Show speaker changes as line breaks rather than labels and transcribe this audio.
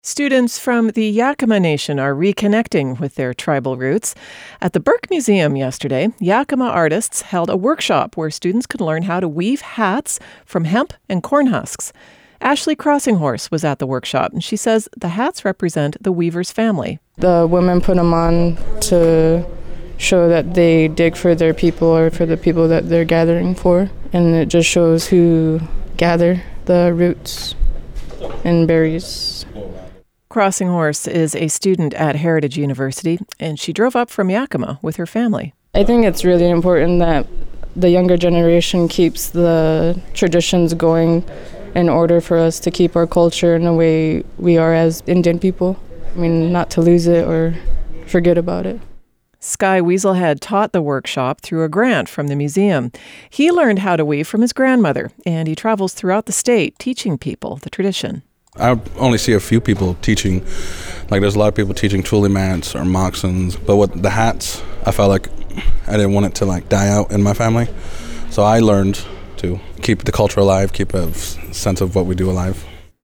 Students from the Yakima Nation are reconnecting with their tribal roots. At the Burke Museum yesterday, Yakima artists held a workshop where students could learn how to weave hats from hemp and corn husks. Ashley Crossinghorse was at the workshop, and she says the hats represent the weaver's family.
The women put them on to show that they dig for their people or for the people that they're gathering for, and it just shows who gather the roots and berries.
Crossinghorse is a student at Heritage University, and she drove up from Yakima with her family.
I think it's really important that the younger generation keeps the traditions going in order for us to keep our culture in the way we are as Indian people. I mean, not to lose it or forget about it.
Sky Weaselhead taught the workshop through a grant from the museum. He learned how to weave from his grandmother, and he travels throughout the state teaching people the tradition.
I only see a few people teaching, like there's a lot of people teaching tule mats or moccasins, but with the hats, I felt like I didn't want it to die out in my family. So I learned to keep the culture alive, keep a sense of what we do alive.